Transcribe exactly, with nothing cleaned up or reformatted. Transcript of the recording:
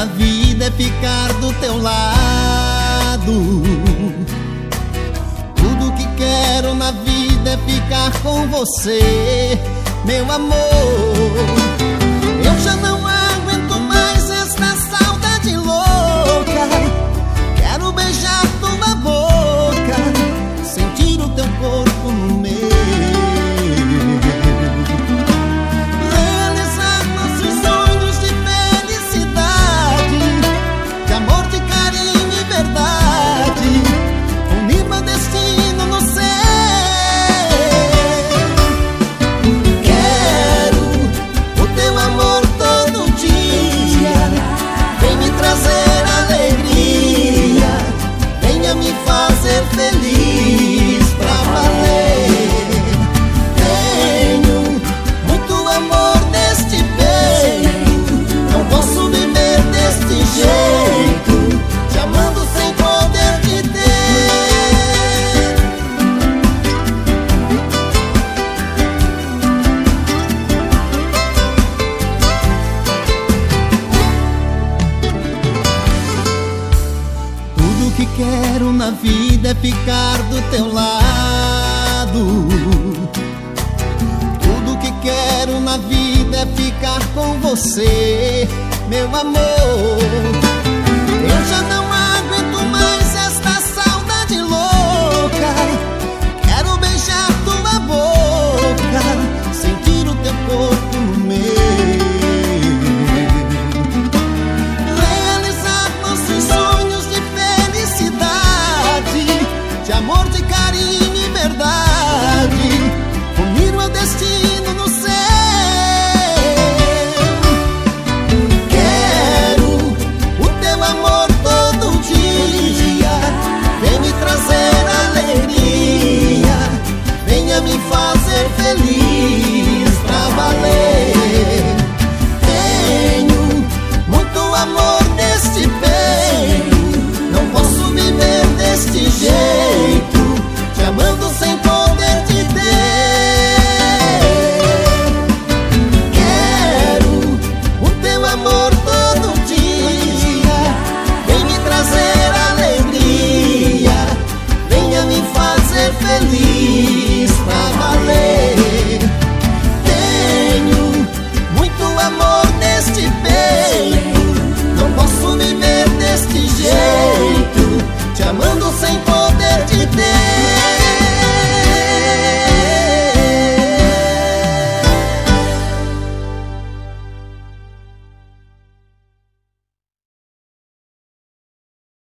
na vida é ficar do teu lado. Tudo que quero na vida é ficar com você, meu amor. Eu já não aguento mais esta saudade louca. Quero beijar tua boca, sentir o teu corpo no meu, realizar nossos sonhos de felicidade, de amor, de carinho e verdade, unir meu destino no céu. Quero o teu amor todo dia, vem me trazer alegria, venha me fazer feliz pra valer. Tenho muito amor neste peito, não posso viver deste jeito, te amando sem poder te ter. Tudo que quero na vida é ficar do teu lado. Tudo que quero na vida é ficar com você, meu amor.